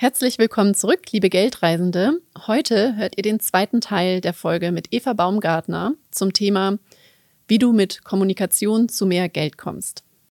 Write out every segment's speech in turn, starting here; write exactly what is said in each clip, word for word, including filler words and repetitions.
Herzlich willkommen zurück, liebe Geldreisende. Heute hört ihr den zweiten Teil der Folge mit Eva Baumgartner zum Thema, wie du mit Kommunikation zu mehr Geld kommst.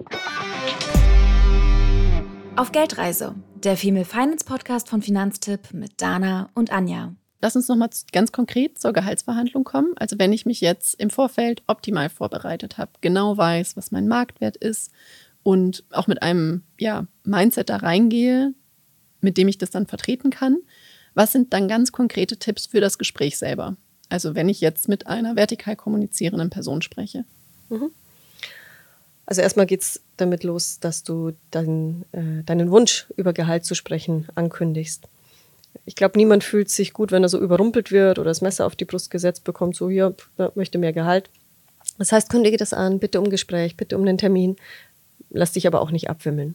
Auf Geldreise, der Female Finance Podcast von Finanztipp mit Dana und Anja. Lass uns nochmal ganz konkret zur Gehaltsverhandlung kommen. Also wenn ich mich jetzt im Vorfeld optimal vorbereitet habe, genau weiß, was mein Marktwert ist und auch mit einem ja, Mindset da reingehe, mit dem ich das dann vertreten kann. Was sind dann ganz konkrete Tipps für das Gespräch selber? Also wenn ich jetzt mit einer vertikal kommunizierenden Person spreche. Mhm. Also erstmal geht es damit los, dass du dein, äh, deinen Wunsch, über Gehalt zu sprechen, ankündigst. Ich glaube, niemand fühlt sich gut, wenn er so überrumpelt wird oder das Messer auf die Brust gesetzt bekommt, so hier, möchte mehr Gehalt. Das heißt, kündige das an, bitte um Gespräch, bitte um den Termin. Lass dich aber auch nicht abwimmeln.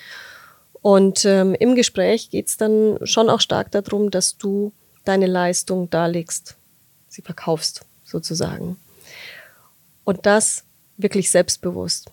Und ähm, im Gespräch geht es dann schon auch stark darum, dass du deine Leistung darlegst, sie verkaufst sozusagen. Und das wirklich selbstbewusst.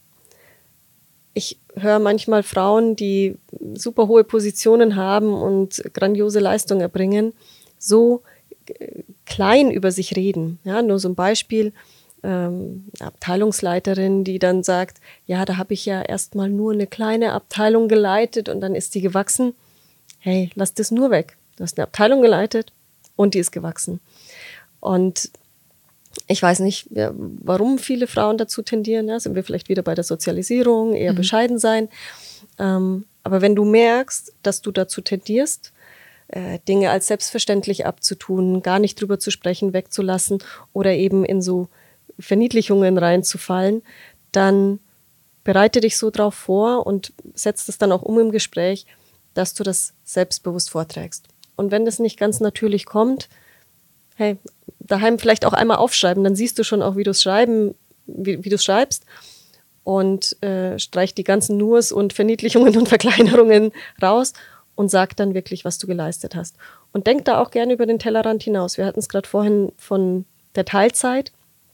Ich höre manchmal Frauen, die super hohe Positionen haben und grandiose Leistungen erbringen, so klein über sich reden. Ja, nur so ein Beispiel. Ähm, Abteilungsleiterin, die dann sagt, ja, da habe ich ja erstmal nur eine kleine Abteilung geleitet und dann ist die gewachsen. Hey, lass das nur weg. Du hast eine Abteilung geleitet und die ist gewachsen. Und ich weiß nicht, ja, warum viele Frauen dazu tendieren. Ja, sind wir vielleicht wieder bei der Sozialisierung, eher mhm. bescheiden sein. Ähm, aber wenn du merkst, dass du dazu tendierst, äh, Dinge als selbstverständlich abzutun, gar nicht drüber zu sprechen, wegzulassen oder eben in so Verniedlichungen reinzufallen, dann bereite dich so drauf vor und setz das dann auch um im Gespräch, dass du das selbstbewusst vorträgst. Und wenn das nicht ganz natürlich kommt, hey, daheim vielleicht auch einmal aufschreiben, dann siehst du schon auch, wie du es schreiben, wie, wie du es schreibst und äh, streich die ganzen Nurs und Verniedlichungen und Verkleinerungen raus und sag dann wirklich, was du geleistet hast. Und denk da auch gerne über den Tellerrand hinaus. Wir hatten es gerade vorhin von der Teilzeit.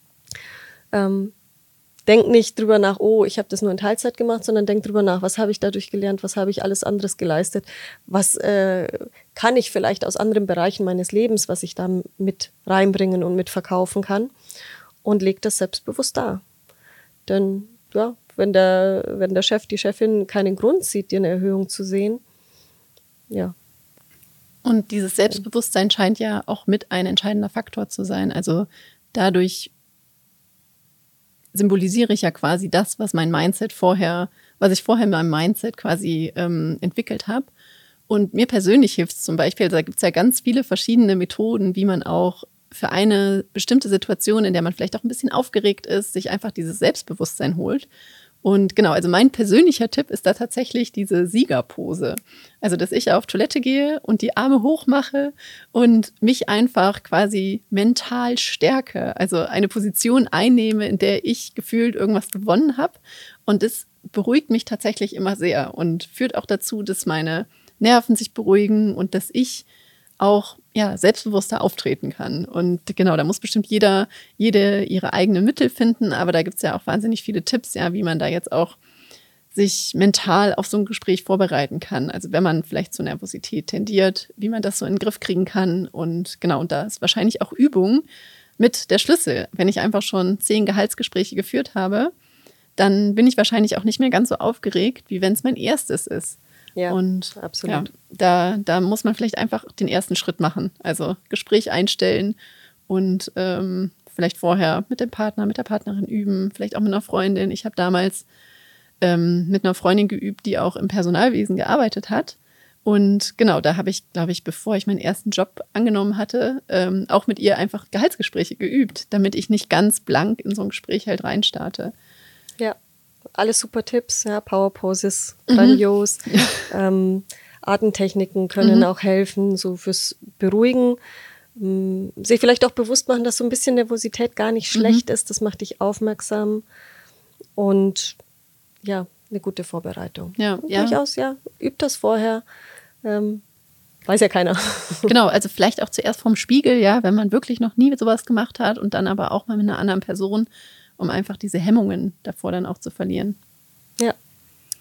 Ähm, denk nicht drüber nach, oh, ich habe das nur in Teilzeit gemacht, sondern denk drüber nach, was habe ich dadurch gelernt, was habe ich alles anderes geleistet, was äh, kann ich vielleicht aus anderen Bereichen meines Lebens, was ich da mit reinbringen und mit verkaufen kann und leg das selbstbewusst dar. Denn ja, wenn der, wenn der Chef, die Chefin keinen Grund sieht, dir eine Erhöhung zu sehen, ja. Und dieses Selbstbewusstsein scheint ja auch mit ein entscheidender Faktor zu sein. Also dadurch symbolisiere ich ja quasi das, was mein Mindset vorher, was ich vorher in meinem Mindset quasi ähm, entwickelt habe. Und mir persönlich hilft es zum Beispiel, also da gibt es ja ganz viele verschiedene Methoden, wie man auch für eine bestimmte Situation, in der man vielleicht auch ein bisschen aufgeregt ist, sich einfach dieses Selbstbewusstsein holt. Und genau, also mein persönlicher Tipp ist da tatsächlich diese Siegerpose. Also, dass ich auf Toilette gehe und die Arme hoch mache und mich einfach quasi mental stärke. Also eine Position einnehme, in der ich gefühlt irgendwas gewonnen habe. Und das beruhigt mich tatsächlich immer sehr und führt auch dazu, dass meine Nerven sich beruhigen und dass ich auch ja, selbstbewusster auftreten kann. Und genau, da muss bestimmt jeder, jede ihre eigenen Mittel finden, aber da gibt es ja auch wahnsinnig viele Tipps, ja, wie man da jetzt auch sich mental auf so ein Gespräch vorbereiten kann. Also wenn man vielleicht zur Nervosität tendiert, wie man das so in den Griff kriegen kann. Und genau, und da ist wahrscheinlich auch Übung mit der Schlüssel. Wenn ich einfach schon zehn Gehaltsgespräche geführt habe, dann bin ich wahrscheinlich auch nicht mehr ganz so aufgeregt, wie wenn es mein erstes ist. Ja, und absolut. Ja, da, da muss man vielleicht einfach den ersten Schritt machen. Also Gespräch einstellen und ähm, vielleicht vorher mit dem Partner, mit der Partnerin üben, vielleicht auch mit einer Freundin. Ich habe damals ähm, mit einer Freundin geübt, die auch im Personalwesen gearbeitet hat. Und genau, da habe ich, glaube ich, bevor ich meinen ersten Job angenommen hatte, ähm, auch mit ihr einfach Gehaltsgespräche geübt, damit ich nicht ganz blank in so ein Gespräch halt reinstarte. Ja. Alles super Tipps, ja, Power Poses, grandios. Mhm. Ähm, Atemtechniken können mhm. auch helfen, so fürs Beruhigen. Ähm, sich vielleicht auch bewusst machen, dass so ein bisschen Nervosität gar nicht schlecht mhm. ist. Das macht dich aufmerksam. Und ja, eine gute Vorbereitung. Ja, ja. Durchaus, ja. Übt das vorher. Ähm, weiß ja keiner. Genau, also vielleicht auch zuerst vom Spiegel, ja, wenn man wirklich noch nie sowas gemacht hat und dann aber auch mal mit einer anderen Person, um einfach diese Hemmungen davor dann auch zu verlieren. Ja.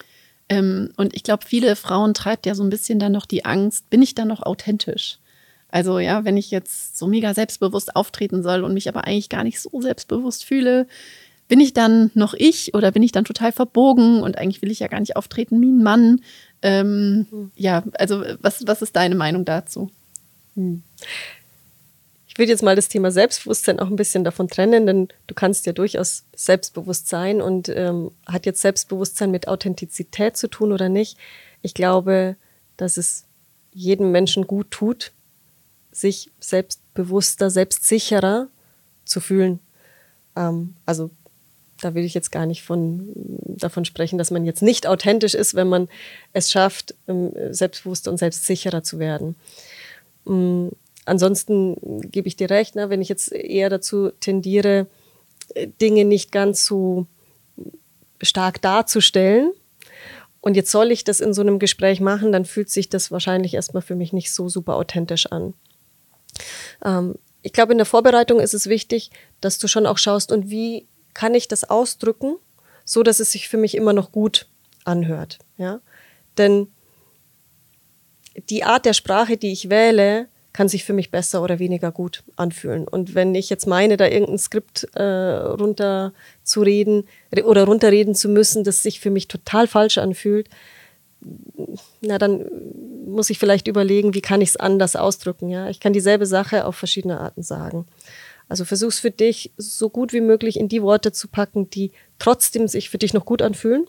Ähm, und ich glaube, viele Frauen treibt ja so ein bisschen dann noch die Angst, bin ich dann noch authentisch? Also ja, wenn ich jetzt so mega selbstbewusst auftreten soll und mich aber eigentlich gar nicht so selbstbewusst fühle, bin ich dann noch ich oder bin ich dann total verbogen und eigentlich will ich ja gar nicht auftreten wie ein Mann? Ähm, hm. Ja, also was, was ist deine Meinung dazu? Hm. Ich würde jetzt mal das Thema Selbstbewusstsein auch ein bisschen davon trennen, denn du kannst ja durchaus selbstbewusst sein und ähm, hat jetzt Selbstbewusstsein mit Authentizität zu tun oder nicht? Ich glaube, dass es jedem Menschen gut tut, sich selbstbewusster, selbstsicherer zu fühlen. Ähm, also da will ich jetzt gar nicht von, davon sprechen, dass man jetzt nicht authentisch ist, wenn man es schafft, ähm, selbstbewusster und selbstsicherer zu werden. Ähm, ansonsten gebe ich dir recht, ne, wenn ich jetzt eher dazu tendiere, Dinge nicht ganz so stark darzustellen, und jetzt soll ich das in so einem Gespräch machen, dann fühlt sich das wahrscheinlich erstmal für mich nicht so super authentisch an. Ähm, ich glaube, in der Vorbereitung ist es wichtig, dass du schon auch schaust, und wie kann ich das ausdrücken, so dass es sich für mich immer noch gut anhört. Ja? Denn die Art der Sprache, die ich wähle, kann sich für mich besser oder weniger gut anfühlen. Und wenn ich jetzt meine, da irgendein Skript äh, runter zu reden oder runterreden zu müssen, das sich für mich total falsch anfühlt, na dann muss ich vielleicht überlegen, wie kann ich es anders ausdrücken. Ja? Ich kann dieselbe Sache auf verschiedene Arten sagen. Also versuch's für dich so gut wie möglich in die Worte zu packen, die trotzdem sich für dich noch gut anfühlen.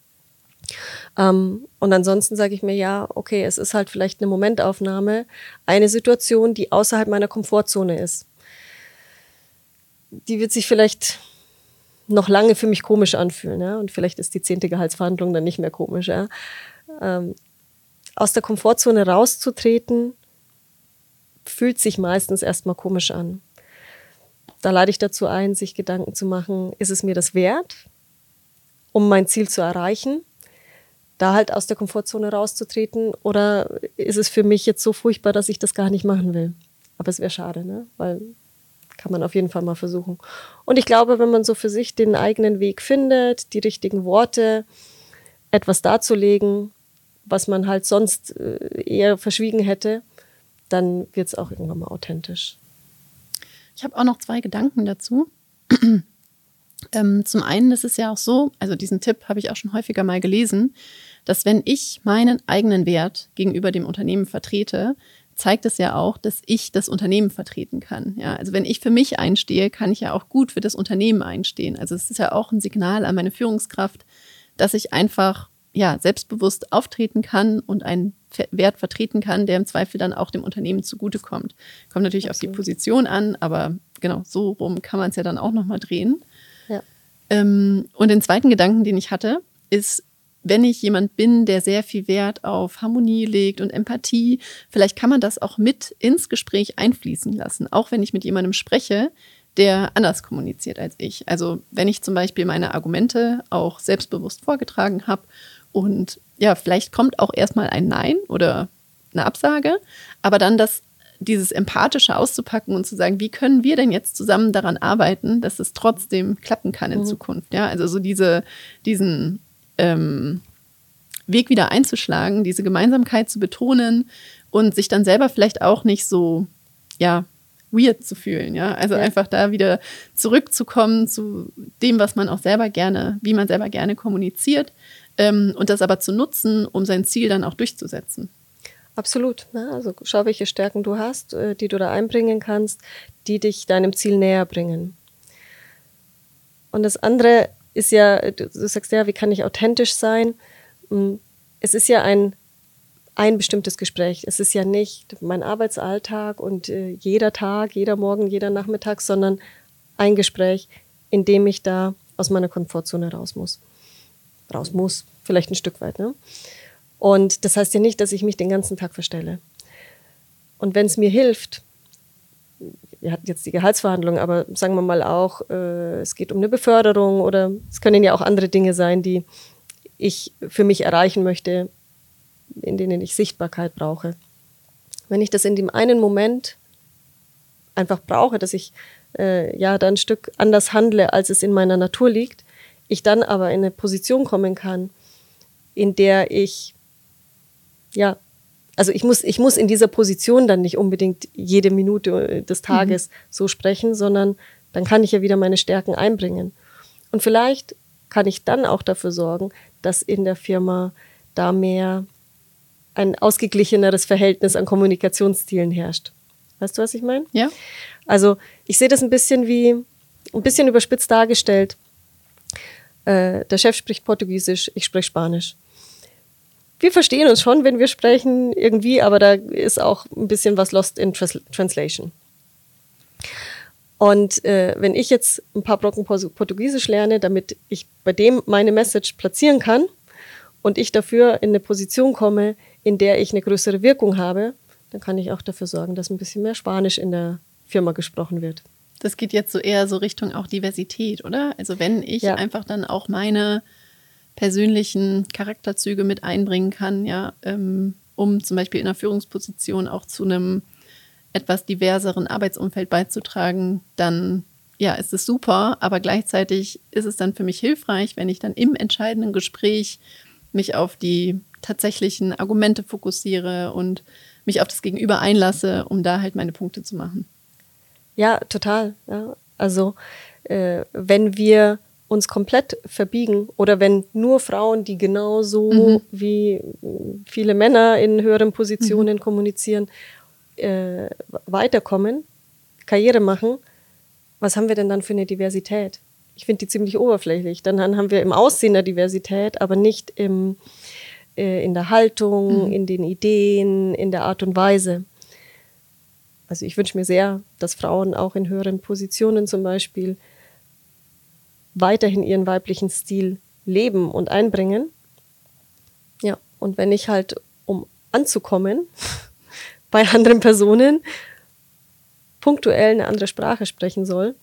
Ähm, und ansonsten sage ich mir, ja, okay, es ist halt vielleicht eine Momentaufnahme, eine Situation, die außerhalb meiner Komfortzone ist. Die wird sich vielleicht noch lange für mich komisch anfühlen, ja? Und vielleicht ist die zehnte Gehaltsverhandlung dann nicht mehr komisch. Ja? Ähm, aus der Komfortzone rauszutreten, fühlt sich meistens erstmal komisch an. Da lade ich dazu ein, sich Gedanken zu machen, ist es mir das wert, um mein Ziel zu erreichen, da halt aus der Komfortzone rauszutreten, oder ist es für mich jetzt so furchtbar, dass ich das gar nicht machen will? Aber es wäre schade, ne? Weil kann man auf jeden Fall mal versuchen. Und ich glaube, wenn man so für sich den eigenen Weg findet, die richtigen Worte, etwas darzulegen, was man halt sonst eher verschwiegen hätte, dann wird es auch irgendwann mal authentisch. Ich habe auch noch zwei Gedanken dazu. ähm, zum einen ist es ja auch so, also diesen Tipp habe ich auch schon häufiger mal gelesen, dass wenn ich meinen eigenen Wert gegenüber dem Unternehmen vertrete, zeigt es ja auch, dass ich das Unternehmen vertreten kann. Ja, also wenn ich für mich einstehe, kann ich ja auch gut für das Unternehmen einstehen. Also es ist ja auch ein Signal an meine Führungskraft, dass ich einfach ja, selbstbewusst auftreten kann und einen Wert vertreten kann, der im Zweifel dann auch dem Unternehmen zugutekommt. Kommt natürlich Absolut. Auf die Position an, aber genau, so rum kann man es ja dann auch nochmal drehen. Ja. Ähm, und den zweiten Gedanken, den ich hatte, ist, wenn ich jemand bin, der sehr viel Wert auf Harmonie legt und Empathie, vielleicht kann man das auch mit ins Gespräch einfließen lassen, auch wenn ich mit jemandem spreche, der anders kommuniziert als ich. Also wenn ich zum Beispiel meine Argumente auch selbstbewusst vorgetragen habe und ja, vielleicht kommt auch erstmal ein Nein oder eine Absage, aber dann das, dieses Empathische auszupacken und zu sagen, wie können wir denn jetzt zusammen daran arbeiten, dass es trotzdem klappen kann in mhm. Zukunft. Ja, also so diese, diesen ähm, Weg wieder einzuschlagen, diese Gemeinsamkeit zu betonen und sich dann selber vielleicht auch nicht so, ja, weird zu fühlen, ja, also ja. einfach da wieder zurückzukommen zu dem, was man auch selber gerne, wie man selber gerne kommuniziert, ähm, und das aber zu nutzen, um sein Ziel dann auch durchzusetzen. Absolut, ne? Also schau, welche Stärken du hast, äh, die du da einbringen kannst, die dich deinem Ziel näher bringen. Und das andere ist ja, du, du sagst ja, wie kann ich authentisch sein? Es ist ja ein ein bestimmtes Gespräch. Es ist ja nicht mein Arbeitsalltag und äh, jeder Tag, jeder Morgen, jeder Nachmittag, sondern ein Gespräch, in dem ich da aus meiner Komfortzone raus muss. Raus muss, vielleicht ein Stück weit. Ne? Und das heißt ja nicht, dass ich mich den ganzen Tag verstelle. Und wenn es mir hilft, wir hatten jetzt die Gehaltsverhandlung, aber sagen wir mal auch, äh, es geht um eine Beförderung oder es können ja auch andere Dinge sein, die ich für mich erreichen möchte, in denen ich Sichtbarkeit brauche. Wenn ich das in dem einen Moment einfach brauche, dass ich äh, ja da ein Stück anders handle, als es in meiner Natur liegt, ich dann aber in eine Position kommen kann, in der ich, ja, also ich muss, ich muss in dieser Position dann nicht unbedingt jede Minute des Tages mhm. so sprechen, sondern dann kann ich ja wieder meine Stärken einbringen. Und vielleicht kann ich dann auch dafür sorgen, dass in der Firma da mehr ein ausgeglicheneres Verhältnis an Kommunikationsstilen herrscht. Weißt du, was ich meine? Ja. Also ich sehe das ein bisschen wie, ein bisschen überspitzt dargestellt. Äh, der Chef spricht Portugiesisch, ich spreche Spanisch. Wir verstehen uns schon, wenn wir sprechen, irgendwie, aber da ist auch ein bisschen was lost in Trans- Translation. Und äh, wenn ich jetzt ein paar Brocken Portugiesisch lerne, damit ich bei dem meine Message platzieren kann und ich dafür in eine Position komme, in der ich eine größere Wirkung habe, dann kann ich auch dafür sorgen, dass ein bisschen mehr Spanisch in der Firma gesprochen wird. Das geht jetzt so eher so Richtung auch Diversität, oder? Also wenn ich ja. einfach dann auch meine persönlichen Charakterzüge mit einbringen kann, ja, ähm, um zum Beispiel in einer Führungsposition auch zu einem etwas diverseren Arbeitsumfeld beizutragen, dann ja, ist es super, aber gleichzeitig ist es dann für mich hilfreich, wenn ich dann im entscheidenden Gespräch mich auf die tatsächlichen Argumente fokussiere und mich auf das Gegenüber einlasse, um da halt meine Punkte zu machen. Ja, total. Ja. Also äh, wenn wir uns komplett verbiegen oder wenn nur Frauen, die genauso mhm. wie viele Männer in höheren Positionen mhm. kommunizieren, äh, weiterkommen, Karriere machen, was haben wir denn dann für eine Diversität? Ich finde die ziemlich oberflächlich. Dann haben wir im Aussehen eine Diversität, aber nicht im, äh, in der Haltung, mhm. in den Ideen, in der Art und Weise. Also ich wünsche mir sehr, dass Frauen auch in höheren Positionen zum Beispiel weiterhin ihren weiblichen Stil leben und einbringen. Ja, und wenn ich halt, um anzukommen, bei anderen Personen punktuell eine andere Sprache sprechen soll,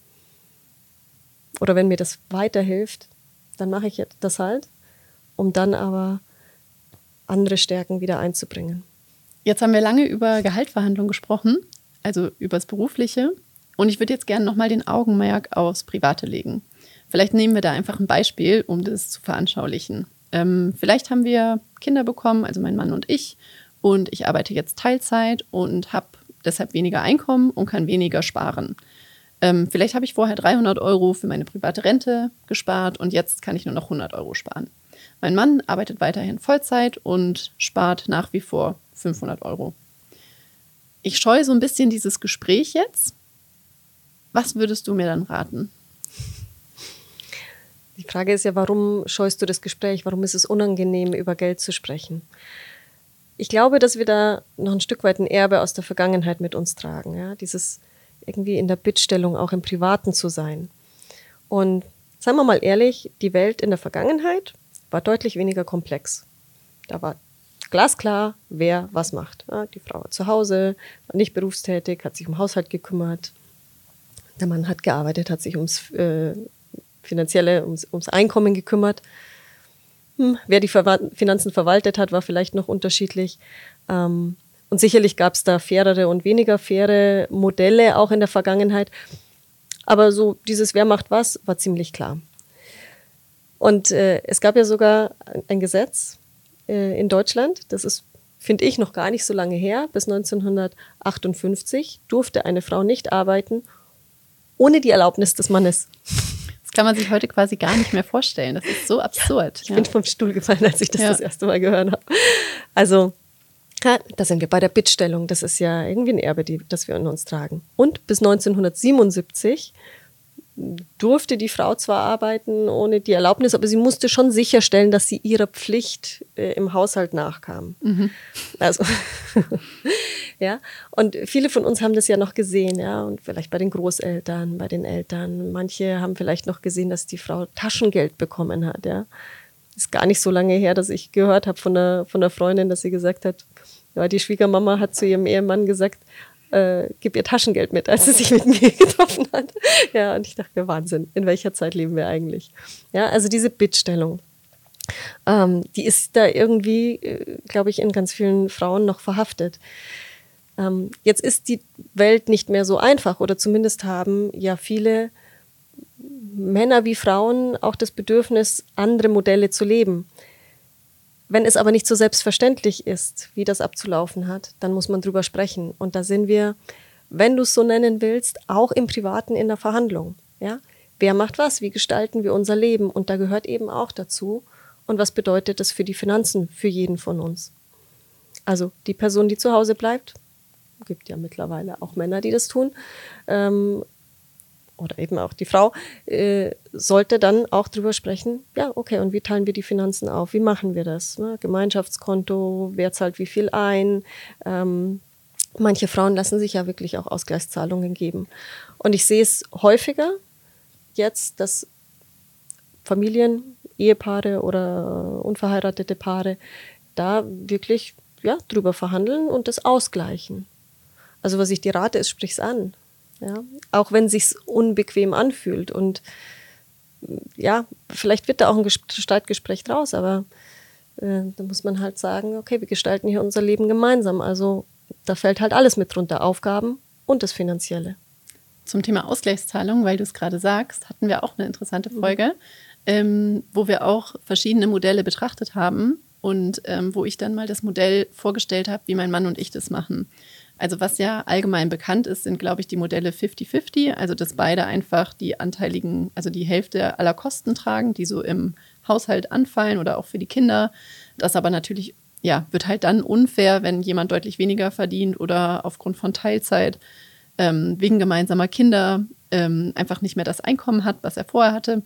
oder wenn mir das weiterhilft, dann mache ich das halt, um dann aber andere Stärken wieder einzubringen. Jetzt haben wir lange über Gehaltsverhandlungen gesprochen, also über das Berufliche. Und ich würde jetzt gerne nochmal den Augenmerk aufs Private legen. Vielleicht nehmen wir da einfach ein Beispiel, um das zu veranschaulichen. Ähm, vielleicht haben wir Kinder bekommen, also mein Mann und ich, und ich arbeite jetzt Teilzeit und habe deshalb weniger Einkommen und kann weniger sparen. Ähm, vielleicht habe ich vorher dreihundert Euro für meine private Rente gespart und jetzt kann ich nur noch hundert Euro sparen. Mein Mann arbeitet weiterhin Vollzeit und spart nach wie vor fünfhundert Euro. Ich scheue so ein bisschen dieses Gespräch jetzt. Was würdest du mir dann raten? Die Frage ist ja, warum scheust du das Gespräch? Warum ist es unangenehm, über Geld zu sprechen? Ich glaube, dass wir da noch ein Stück weit ein Erbe aus der Vergangenheit mit uns tragen. Ja? Dieses irgendwie in der Bittstellung auch im Privaten zu sein. Und seien wir mal ehrlich, die Welt in der Vergangenheit war deutlich weniger komplex. Da war glasklar, wer was macht. Ja, die Frau war zu Hause, war nicht berufstätig, hat sich um Haushalt gekümmert. Der Mann hat gearbeitet, hat sich ums äh, finanzielle, ums, ums Einkommen gekümmert. Hm, wer die Verwa- Finanzen verwaltet hat, war vielleicht noch unterschiedlich. Ähm, und sicherlich gab es da fairere und weniger faire Modelle auch in der Vergangenheit. Aber so dieses Wer macht was, war ziemlich klar. Und äh, es gab ja sogar ein Gesetz äh, in Deutschland, das ist, finde ich, noch gar nicht so lange her. Bis neunzehnhundertachtundfünfzig durfte eine Frau nicht arbeiten, ohne die Erlaubnis des Mannes. Das kann man sich heute quasi gar nicht mehr vorstellen. Das ist so absurd. Ja, ich ja. bin vom Stuhl gefallen, als ich das ja. das erste Mal gehört habe. Also, ja, da sind wir bei der Bittstellung. Das ist ja irgendwie ein Erbe, die, das wir in uns tragen. Und bis neunzehnhundertsiebenundsiebzig durfte die Frau zwar arbeiten ohne die Erlaubnis, aber sie musste schon sicherstellen, dass sie ihrer Pflicht äh, im Haushalt nachkam. Mhm. Also, ja. Und viele von uns haben das ja noch gesehen, ja, und vielleicht bei den Großeltern, bei den Eltern. Manche haben vielleicht noch gesehen, dass die Frau Taschengeld bekommen hat, ja. Ist gar nicht so lange her, dass ich gehört habe von einer, von einer Freundin, dass sie gesagt hat, ja, die Schwiegermama hat zu ihrem Ehemann gesagt, Äh, gib ihr Taschengeld mit, als sie sich mit mir getroffen hat. Ja, und ich dachte mir, Wahnsinn, in welcher Zeit leben wir eigentlich? Ja, also diese Bittstellung, ähm, die ist da irgendwie, äh, glaube ich, in ganz vielen Frauen noch verhaftet. Ähm, jetzt ist die Welt nicht mehr so einfach, oder zumindest haben ja viele Männer wie Frauen auch das Bedürfnis, andere Modelle zu leben. Wenn es aber nicht so selbstverständlich ist, wie das abzulaufen hat, dann muss man drüber sprechen. Und da sind wir, wenn du es so nennen willst, auch im Privaten in der Verhandlung. Ja? Wer macht was? Wie gestalten wir unser Leben? Und da gehört eben auch dazu. Und was bedeutet das für die Finanzen für jeden von uns? Also die Person, die zu Hause bleibt, gibt ja mittlerweile auch Männer, die das tun, ähm, oder eben auch die Frau, äh, sollte dann auch drüber sprechen, ja, okay, und wie teilen wir die Finanzen auf? Wie machen wir das? Ne? Gemeinschaftskonto, wer zahlt wie viel ein? Ähm, manche Frauen lassen sich ja wirklich auch Ausgleichszahlungen geben. Und ich sehe es häufiger jetzt, dass Familien, Ehepaare oder unverheiratete Paare da wirklich ja, drüber verhandeln und das ausgleichen. Also was ich dir rate, ist, sprich's an. Ja? Auch wenn es sich unbequem anfühlt. Und ja, vielleicht wird da auch ein Streitgespräch draus, aber äh, da muss man halt sagen, okay, wir gestalten hier unser Leben gemeinsam. Also da fällt halt alles mit drunter, Aufgaben und das Finanzielle. Zum Thema Ausgleichszahlung, weil du es gerade sagst, hatten wir auch eine interessante Folge, mhm. ähm, wo wir auch verschiedene Modelle betrachtet haben und ähm, wo ich dann mal das Modell vorgestellt habe, wie mein Mann und ich das machen. Also was ja allgemein bekannt ist, sind, glaube ich, die Modelle fünfzig fünfzig, also dass beide einfach die anteiligen, also die Hälfte aller Kosten tragen, die so im Haushalt anfallen oder auch für die Kinder. Das aber natürlich, ja, wird halt dann unfair, wenn jemand deutlich weniger verdient oder aufgrund von Teilzeit ähm, wegen gemeinsamer Kinder ähm, einfach nicht mehr das Einkommen hat, was er vorher hatte.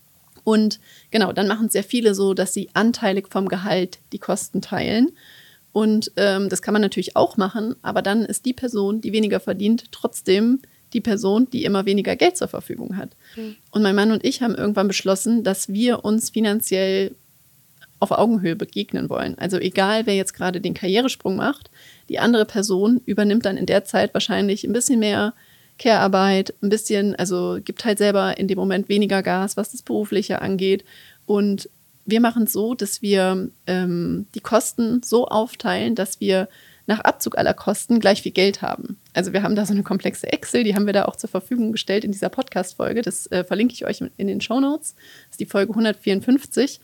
Und genau, dann machen es sehr viele so, dass sie anteilig vom Gehalt die Kosten teilen. Und ähm, das kann man natürlich auch machen, aber dann ist die Person, die weniger verdient, trotzdem die Person, die immer weniger Geld zur Verfügung hat. Mhm. Und mein Mann und ich haben irgendwann beschlossen, dass wir uns finanziell auf Augenhöhe begegnen wollen. Also egal, wer jetzt gerade den Karrieresprung macht, die andere Person übernimmt dann in der Zeit wahrscheinlich ein bisschen mehr Care-Arbeit, ein bisschen, also gibt halt selber in dem Moment weniger Gas, was das Berufliche angeht. Und wir machen es so, dass wir ähm, die Kosten so aufteilen, dass wir nach Abzug aller Kosten gleich viel Geld haben. Also wir haben da so eine komplexe Excel, die haben wir da auch zur Verfügung gestellt in dieser Podcast-Folge. Das äh, verlinke ich euch in den Shownotes. Das ist die Folge hundertvierundfünfzig.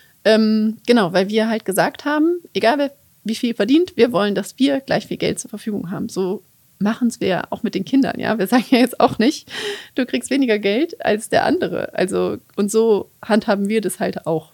Ähm, genau, weil wir halt gesagt haben, egal wer wie viel verdient, wir wollen, dass wir gleich viel Geld zur Verfügung haben. So machen es wir auch mit den Kindern, ja. Wir sagen ja jetzt auch nicht, du kriegst weniger Geld als der andere. Also und so handhaben wir das halt auch.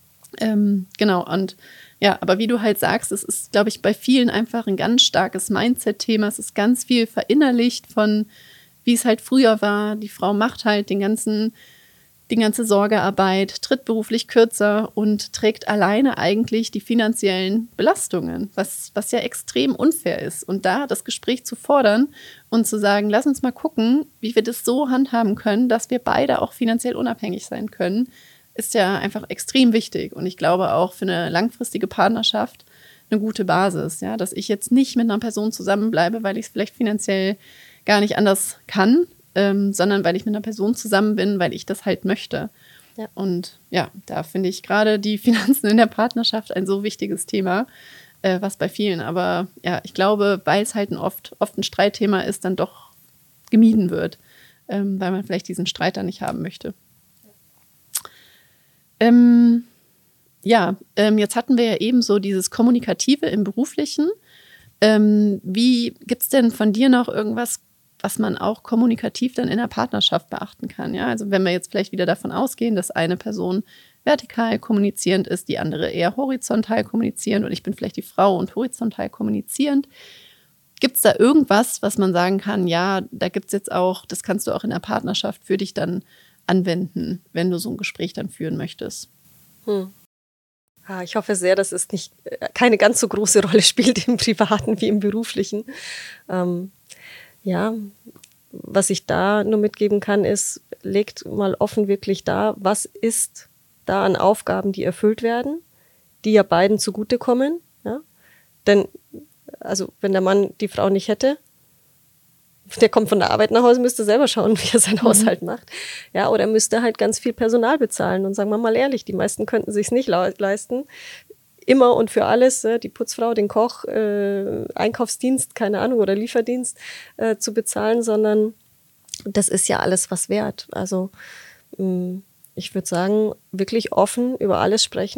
Ähm, genau, und ja, aber wie du halt sagst, es ist, glaube ich, bei vielen einfach ein ganz starkes Mindset-Thema. Es ist ganz viel verinnerlicht von, wie es halt früher war. Die Frau macht halt den ganzen, die ganze Sorgearbeit, tritt beruflich kürzer und trägt alleine eigentlich die finanziellen Belastungen, was, was ja extrem unfair ist. Und da das Gespräch zu fordern und zu sagen, lass uns mal gucken, wie wir das so handhaben können, dass wir beide auch finanziell unabhängig sein können, ist ja einfach extrem wichtig. Und ich glaube auch für eine langfristige Partnerschaft eine gute Basis, ja, dass ich jetzt nicht mit einer Person zusammenbleibe, weil ich es vielleicht finanziell gar nicht anders kann, ähm, sondern weil ich mit einer Person zusammen bin, weil ich das halt möchte. Ja. Und ja, da finde ich gerade die Finanzen in der Partnerschaft ein so wichtiges Thema, äh, was bei vielen, aber ja, ich glaube, weil es halt ein oft, oft ein Streitthema ist, dann doch gemieden wird, ähm, weil man vielleicht diesen Streit dann nicht haben möchte. Ähm, ja, ähm, jetzt hatten wir ja eben so dieses Kommunikative im Beruflichen. Ähm, wie gibt es denn von dir noch irgendwas, was man auch kommunikativ dann in der Partnerschaft beachten kann? Ja, also wenn wir jetzt vielleicht wieder davon ausgehen, dass eine Person vertikal kommunizierend ist, die andere eher horizontal kommunizierend und ich bin vielleicht die Frau und horizontal kommunizierend. Gibt es da irgendwas, was man sagen kann, ja, da gibt es jetzt auch, das kannst du auch in der Partnerschaft für dich dann anwenden, wenn du so ein Gespräch dann führen möchtest? Hm. Ah, ich hoffe sehr, dass es nicht keine ganz so große Rolle spielt im Privaten wie im Beruflichen. Ähm, ja, was ich da nur mitgeben kann, ist, legt mal offen wirklich da, was ist da an Aufgaben, die erfüllt werden, die ja beiden zugutekommen. Ja? Denn also wenn der Mann die Frau nicht hätte, der kommt von der Arbeit nach Hause, müsste selber schauen, wie er seinen mhm. Haushalt macht. Ja, oder müsste halt ganz viel Personal bezahlen. Und sagen wir mal ehrlich, die meisten könnten sich's nicht le- leisten. Immer und für alles, äh, die Putzfrau, den Koch, äh, Einkaufsdienst, keine Ahnung, oder Lieferdienst äh, zu bezahlen, sondern das ist ja alles was wert. Also mh, ich würde sagen, wirklich offen über alles sprechen,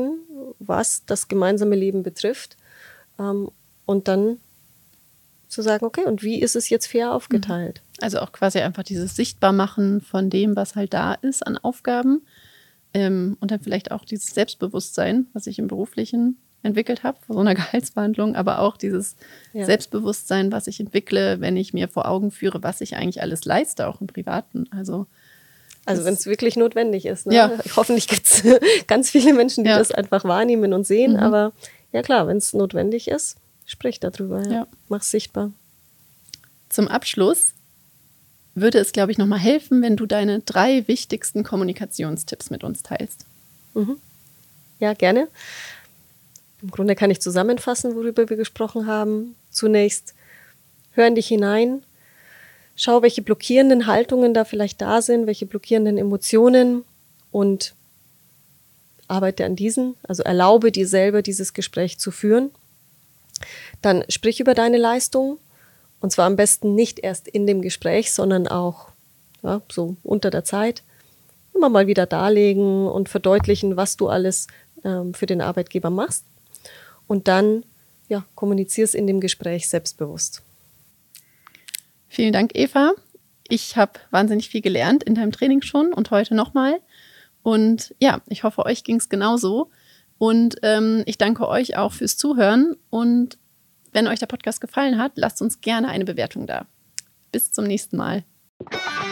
was das gemeinsame Leben betrifft. Ähm, und dann zu sagen, okay, und wie ist es jetzt fair aufgeteilt? Also auch quasi einfach dieses Sichtbarmachen von dem, was halt da ist an Aufgaben. Ähm, und dann vielleicht auch dieses Selbstbewusstsein, was ich im Beruflichen entwickelt habe, vor so einer Gehaltsverhandlung, aber auch dieses ja. Selbstbewusstsein, was ich entwickle, wenn ich mir vor Augen führe, was ich eigentlich alles leiste, auch im Privaten. Also, also wenn es wirklich notwendig ist. Ne? Ja. Hoffentlich gibt es ganz viele Menschen, die ja. das einfach wahrnehmen und sehen. Mhm. Aber ja klar, wenn es notwendig ist, sprich darüber. Ja. Ja. Mach es sichtbar. Zum Abschluss würde es, glaube ich, nochmal helfen, wenn du deine drei wichtigsten Kommunikationstipps mit uns teilst. Mhm. Ja, gerne. Im Grunde kann ich zusammenfassen, worüber wir gesprochen haben. Zunächst, hör in dich hinein, schau, welche blockierenden Haltungen da vielleicht da sind, welche blockierenden Emotionen und arbeite an diesen. Also erlaube dir selber, dieses Gespräch zu führen. Dann sprich über deine Leistung und zwar am besten nicht erst in dem Gespräch, sondern auch ja, so unter der Zeit. Immer mal wieder darlegen und verdeutlichen, was du alles ähm, für den Arbeitgeber machst. Und dann ja, kommunizier es in dem Gespräch selbstbewusst. Vielen Dank, Eva. Ich habe wahnsinnig viel gelernt in deinem Training schon und heute nochmal. Und ja, ich hoffe, euch ging es genauso. Und ähm, ich danke euch auch fürs Zuhören. Und wenn euch der Podcast gefallen hat, lasst uns gerne eine Bewertung da. Bis zum nächsten Mal.